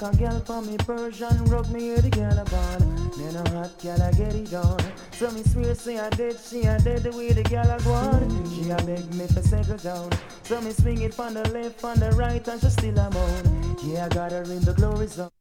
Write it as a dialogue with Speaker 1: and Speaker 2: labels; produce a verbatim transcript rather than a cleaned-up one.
Speaker 1: a girl for me Persian rug, me hear the girl a ball. Me no hot girl I get it on. So me swear say I dead, she a dead the way the girl a go on. She a beg me for settle down. So me swing it from the left, from the right, and she still a moan. Yeah, I got her in the glory zone.